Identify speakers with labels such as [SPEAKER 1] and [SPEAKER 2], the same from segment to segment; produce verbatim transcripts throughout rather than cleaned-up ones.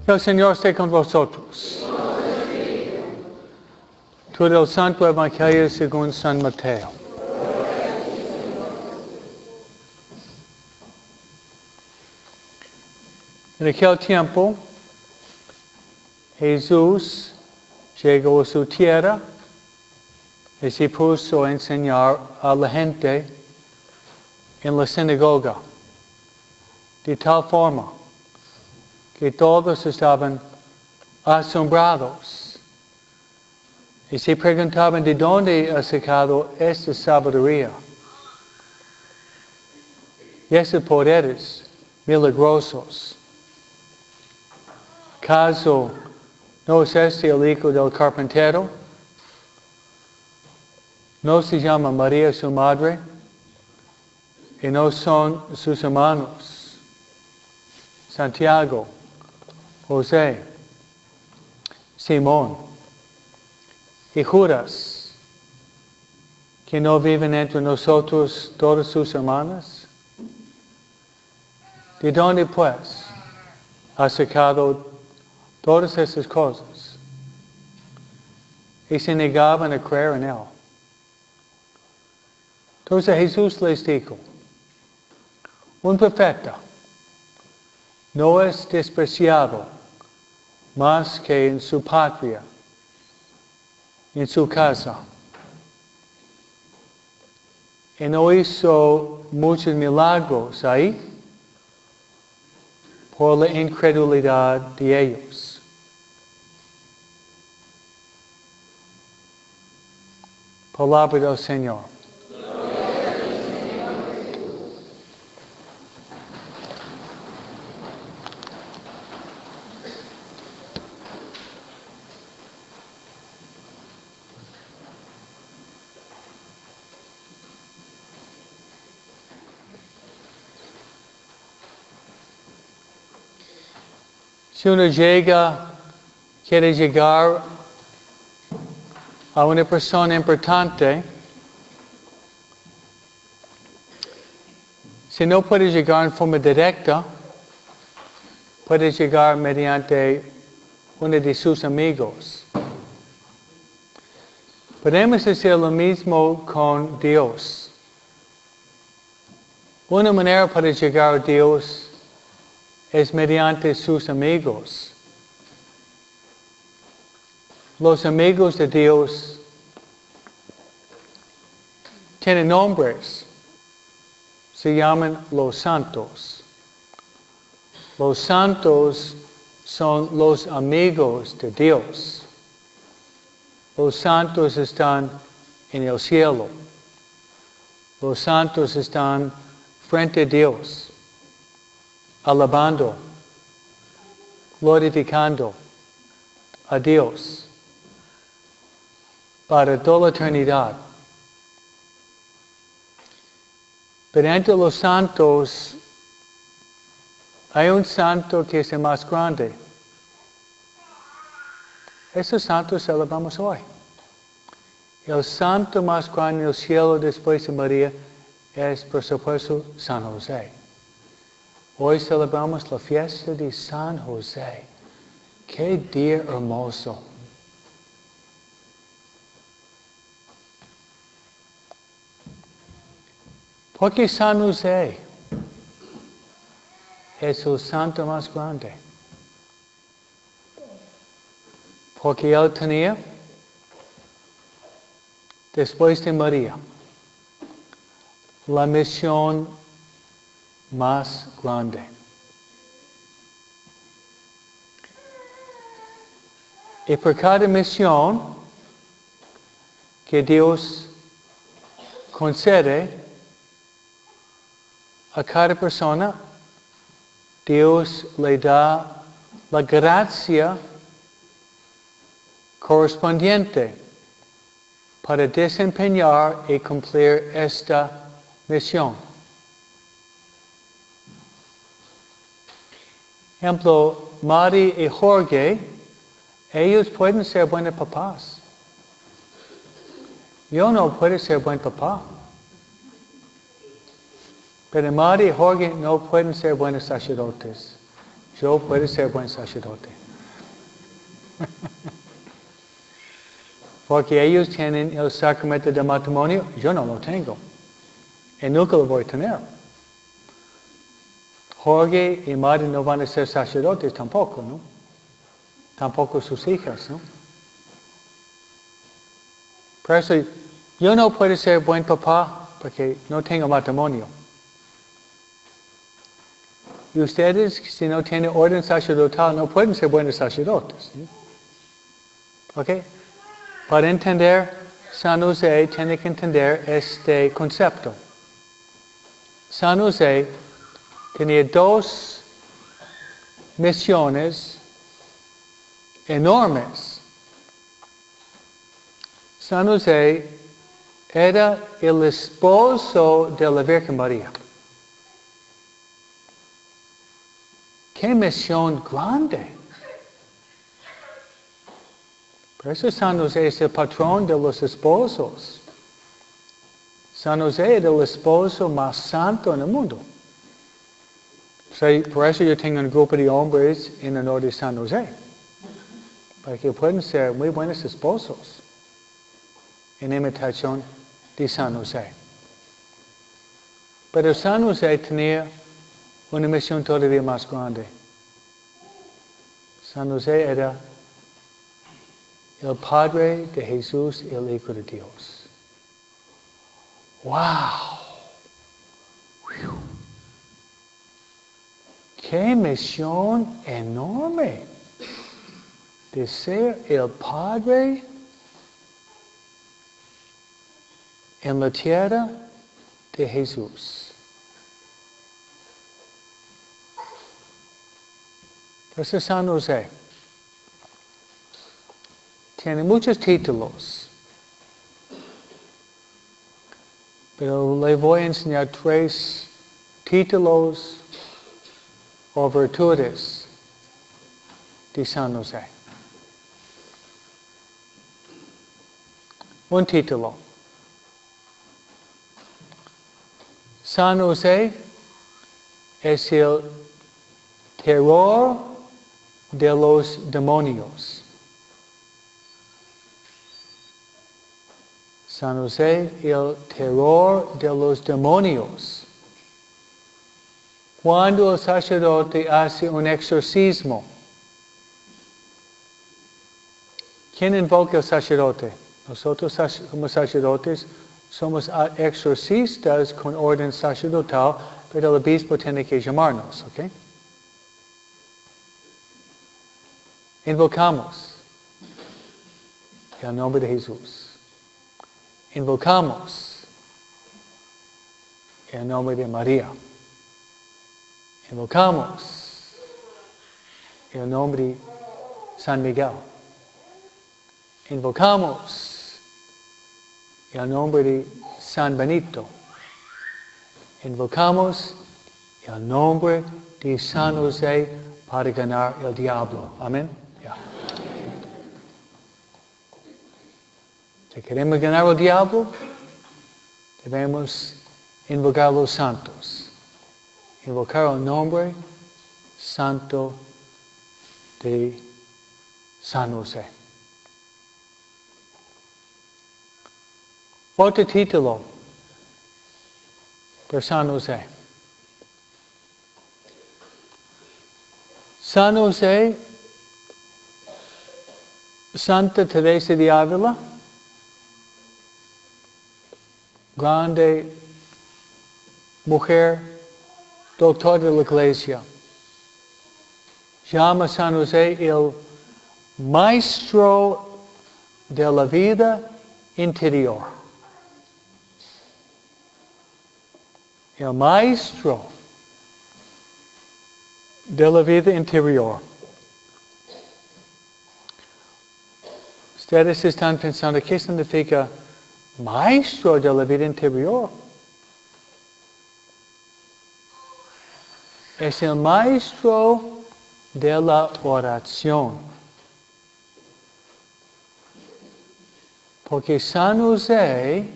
[SPEAKER 1] El Señor esté con vosotros. Todo el Santo Evangelio según San Mateo. En aquel tiempo, Jesús llegó a su tierra y se puso a enseñar a la gente en la sinagoga, de tal forma que todos estaban asombrados y se preguntaban de dónde ha sacado esta sabiduría y estos poderes milagrosos. ¿Acaso no es este el hijo del carpintero? ¿No se llama María su madre? ¿Y no son sus hermanos Santiago, José, Simón y Judas, que no viven entre nosotros todas sus hermanas? ¿De dónde pues ha sacado todas esas cosas? Y se negaban a creer en él. Entonces Jesús les dijo, un profeta no es despreciado más que en su patria, en su casa. Y no hizo muchos milagros ahí por la incredulidad de ellos. Palabra del Señor. Si uno llega, quiere llegar a una persona importante, si no puede llegar en forma directa, puede llegar mediante uno de sus amigos. Podemos hacer lo mismo con Dios. Una manera para llegar a Dios es mediante sus amigos. Los amigos de Dios tienen nombres. Se llaman los santos. Los santos son los amigos de Dios. Los santos están en el cielo. Los santos están frente a Dios, alabando, glorificando a Dios para toda la eternidad. Pero entre los santos hay un santo que es el más grande. Esos santos celebramos hoy. El santo más grande en el cielo después de María es, por supuesto, San José. Hoy celebramos la fiesta de San José. ¡Qué día hermoso! Porque San José es el santo más grande. Porque él tenía, después de María, la misión más grande. Y por cada misión que Dios concede a cada persona, Dios le da la gracia correspondiente para desempeñar y cumplir esta misión. Ejemplo, Mari y Jorge, ellos pueden ser buenos papás. Yo no puedo ser buen papá. Pero Mari y Jorge no pueden ser buenos sacerdotes. yo puedo ser buen sacerdote. Porque ellos tienen el sacramento del matrimonio, yo no lo tengo. Y nunca lo voy a tener. Jorge y Mari no van a ser sacerdotes tampoco, ¿no? Tampoco sus hijas, ¿no? Por eso, yo no puedo ser buen papá porque no tengo matrimonio. Y ustedes, si no tienen orden sacerdotal, no pueden ser buenos sacerdotes. ¿Sí? ¿Ok? Para entender San José, tiene que entender este concepto. San José tenía dos misiones enormes. San José era el esposo de la Virgen María. ¡Qué misión grande! Por eso San José es el patrón de los esposos. San José era el esposo más santo en el mundo. Por eso yo tengo un grupo de hombres en honor de San José. Para que puedan ser muy buenos esposos. En imitación de San José. Pero San José tenía una misión todavía más grande. San José era el Padre de Jesús y el Hijo de Dios. ¡Wow! Whew. ¡Qué misión enorme! De ser el Padre en la tierra de Jesús. Entonces San José tiene muchos títulos, pero le voy a enseñar tres títulos o virtudes de San José. Un título. San José es el terror de los demonios. San José, el terror de los demonios. Cuando el sacerdote hace un exorcismo, ¿quién invoca al sacerdote? Nosotros como sacerdotes somos exorcistas con orden sacerdotal, pero el obispo tiene que llamarnos, ¿ok? Invocamos el nombre de Jesús. Invocamos el nombre de María. Invocamos el nombre de San Miguel. Invocamos el nombre de San Benito. Invocamos el nombre de San José para ganar el diablo. Amén. Yeah. Si queremos ganar el diablo, debemos invocar a los santos. Invocar el nombre santo de San José. Otro título por San José. San José, Santa Teresa de Ávila, grande mujer, doctor de la Iglesia, llama San José el maestro de la vida interior. El maestro de la vida interior. Ustedes están pensando, ¿qué significa maestro de la vida interior? Es el maestro de la oración. Porque San José,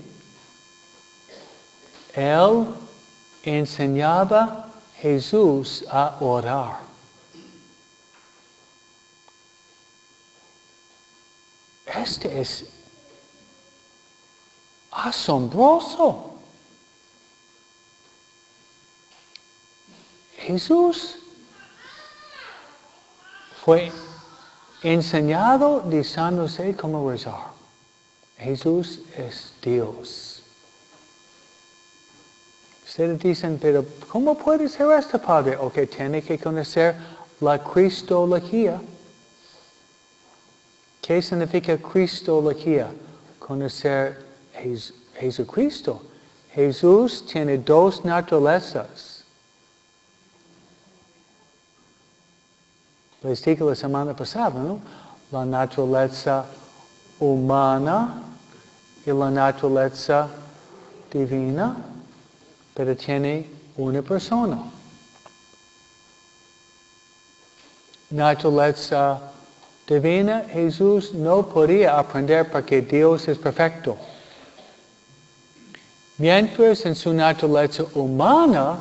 [SPEAKER 1] él enseñaba a Jesús a orar. este es asombroso. Jesús fue enseñado de San José cómo rezar. Jesús es Dios. Ustedes dicen, pero ¿cómo puede ser esto, Padre? Ok, tiene que conocer la Cristología. ¿Qué significa Cristología? Conocer Jes- Jesucristo. Jesús tiene dos naturalezas. Les dije la semana pasada, ¿no? La naturaleza humana y la naturaleza divina, pero tiene una persona. Naturaleza divina, Jesús no podía aprender porque Dios es perfecto. Mientras en su naturaleza humana,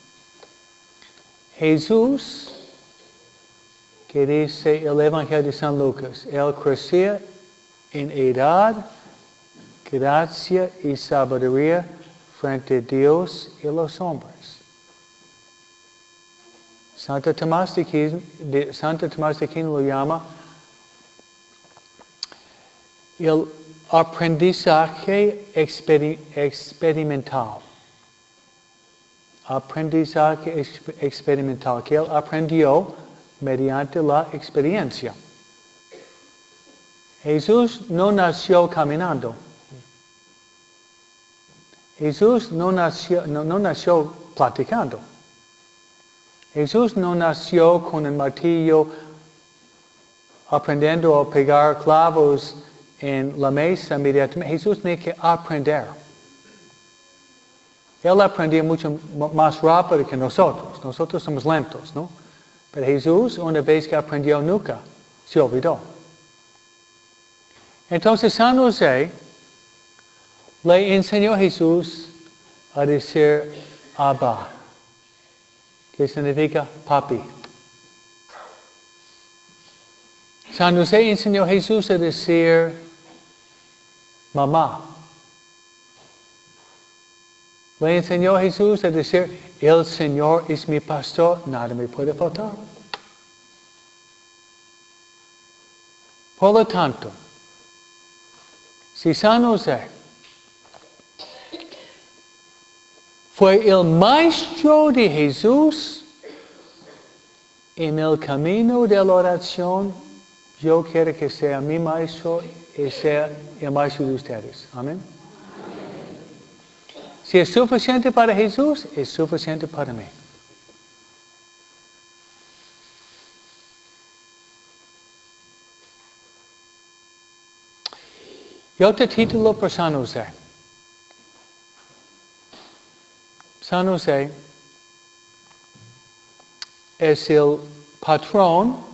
[SPEAKER 1] Jesús, que dice el Evangelio de San Lucas, Él crecía en edad, gracia y sabiduría frente a Dios y los hombres. Santo Tomás de Aquino, de, Santo Tomás de Aquino lo llama el aprendizaje experi, experimental. Aprendizaje exper, experimental, que él aprendió mediante la experiencia. Jesús no nació caminando. Jesús no nació, no, no nació platicando. Jesús no nació con el martillo aprendiendo a pegar clavos en la mesa inmediatamente. Jesús tenía que aprender. Él aprendía mucho más rápido que nosotros. Nosotros somos lentos, ¿no? Pero Jesús, una vez que aprendió, nunca se olvidó. Entonces San José le enseñó a Jesús a decir Abba, que significa papi. San José enseñó a Jesús a decir mamá. Le enseñó a Jesús a decir, el Señor es mi pastor, nada me puede faltar. Por lo tanto, si San José fue el maestro de Jesús en el camino de la oración, yo quiero que sea mi maestro y sea el maestro de ustedes. Amén. Si es suficiente para Jesús, es suficiente para mí. Y otro título por San José. San José es el patrón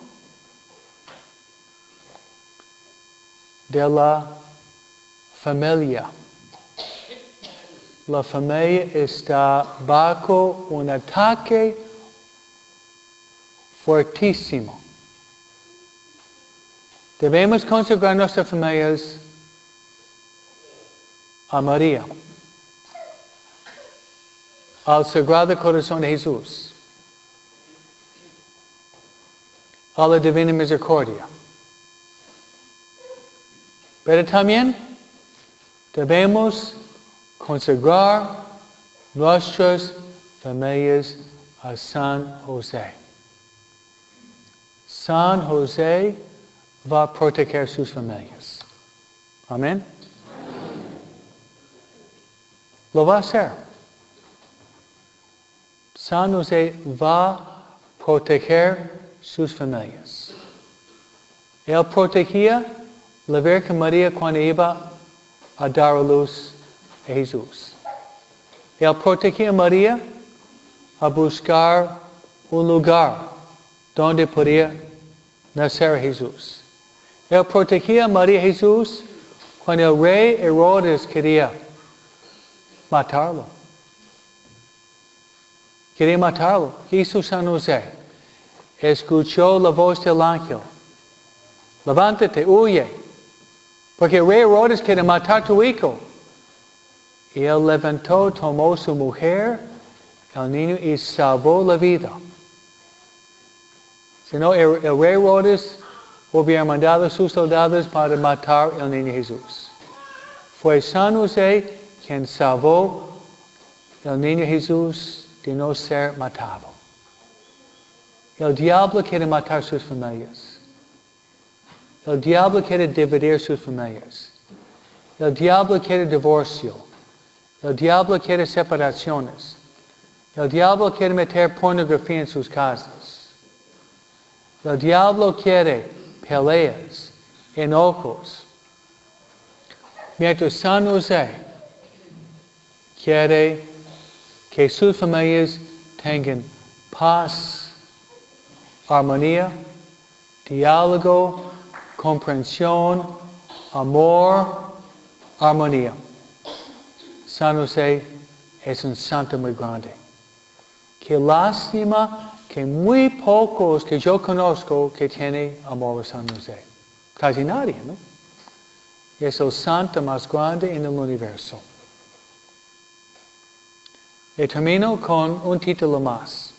[SPEAKER 1] de la familia. La familia está bajo un ataque fuertísimo. Debemos consagrar nuestras familias a María, al Sagrado Corazón de Jesús, a la Divina Misericordia. Pero también debemos consagrar nuestras familias a San José. San José va a proteger sus familias. Amén. Lo va a hacer. San José va a proteger sus familias. Él protegía la Virgen María cuando iba a dar a luz a Jesús. Él protegía a María a buscar un lugar donde podía nacer Jesús. Él protegía a María y Jesús cuando el rey Herodes quería matarlo. Quería matarlo. ¿Qué hizo San José? Escuchó la voz del ángel. Levántate, huye. Porque el rey Herodes quería matar a tu hijo. Y él levantó, tomó su mujer, el niño, y salvó la vida. Si no, el, el rey Herodes hubiera mandado a sus soldados para matar al niño Jesús. Fue San José quien salvó al niño Jesús de no ser matado. El diablo quiere matar sus familias. El diablo quiere dividir sus familias. El diablo quiere divorcio. El diablo quiere separaciones. El diablo quiere meter pornografía en sus casas. El diablo quiere peleas, enojos. Mientras San José quiere que sus familias tengan paz, armonía, diálogo, comprensión, amor, armonía. San José es un santo muy grande. Qué lástima que muy pocos que yo conozco que tienen amor a San José. Casi nadie, ¿no? Es el santo más grande en el universo. Y termino con un título más.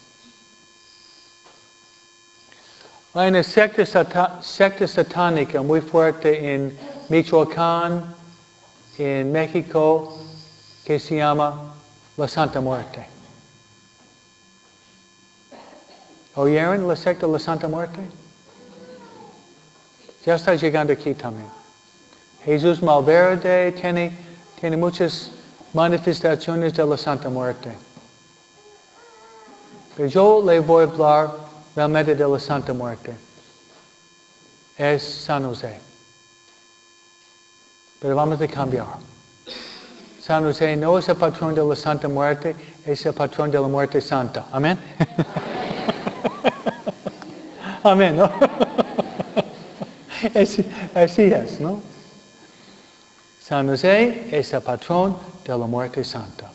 [SPEAKER 1] Hay una secta, sata- secta satánica muy fuerte en Michoacán, en México, que se llama la Santa Muerte. ¿Oyeron la secta de la Santa Muerte? Ya está llegando aquí también. Jesús Malverde tiene, tiene muchas manifestaciones de la Santa Muerte. Pero yo le voy a hablar realmente de la Santa Muerte. Es San José. Pero vamos a cambiar. San José no es el patrón de la Santa Muerte, es el patrón de la muerte santa. Amén. Amén, ¿no? Así, así es, ¿no? San José es el patrón de la muerte santa.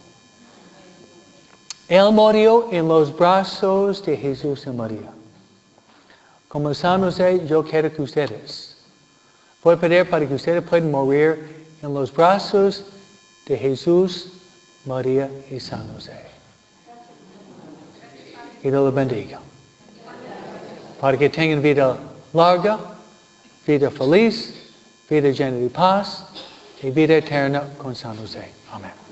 [SPEAKER 1] Él murió en los brazos de Jesús y María. Como San José, yo quiero que ustedes, voy a pedir para que ustedes puedan morir en los brazos de Jesús, María y San José. Y Dios los bendiga. Para que tengan vida larga, vida feliz, vida llena de paz y vida eterna con San José. Amén.